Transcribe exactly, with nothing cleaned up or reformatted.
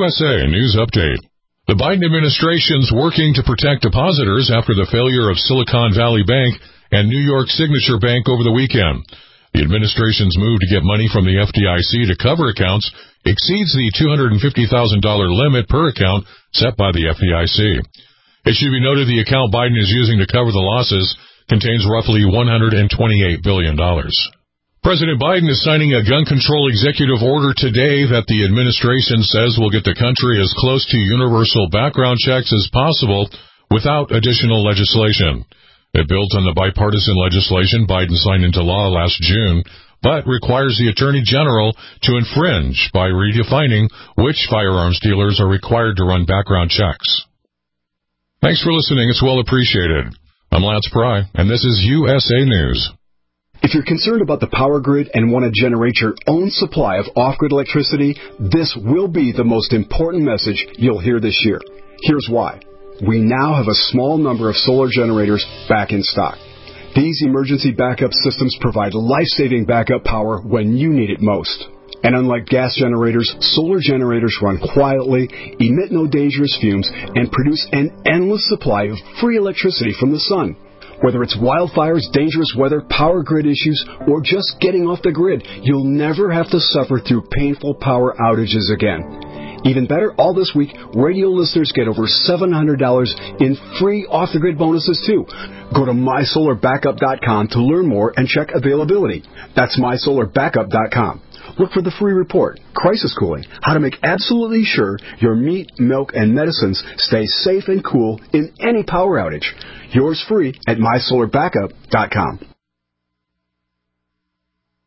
S A News Update. The Biden administration's working to protect depositors after the failure of Silicon Valley Bank and New York Signature Bank over the weekend. The administration's move to get money from the F D I C to cover accounts exceeds the two hundred fifty thousand dollars limit per account set by the F D I C. It should be noted the account Biden is using to cover the losses contains roughly one hundred twenty-eight billion dollars. President Biden is signing a gun control executive order today that the administration says will get the country as close to universal background checks as possible without additional legislation. It builds on the bipartisan legislation Biden signed into law last June, but requires the Attorney General to infringe by redefining which firearms dealers are required to run background checks. Thanks for listening. It's well appreciated. I'm Lance Pry, and this is U S A News. If you're concerned about the power grid and want to generate your own supply of off-grid electricity, this will be the most important message you'll hear this year. Here's why. We now have a small number of solar generators back in stock. These emergency backup systems provide life-saving backup power when you need it most. And unlike gas generators, solar generators run quietly, emit no dangerous fumes, and produce an endless supply of free electricity from the sun. Whether it's wildfires, dangerous weather, power grid issues, or just getting off the grid, you'll never have to suffer through painful power outages again. Even better, all this week, radio listeners get over seven hundred dollars in free off-the-grid bonuses, too. Go to my solar backup dot com to learn more and check availability. That's my solar backup dot com. Look for the free report, Crisis Cooling, how to make absolutely sure your meat, milk, and medicines stay safe and cool in any power outage. Yours free at my solar backup dot com.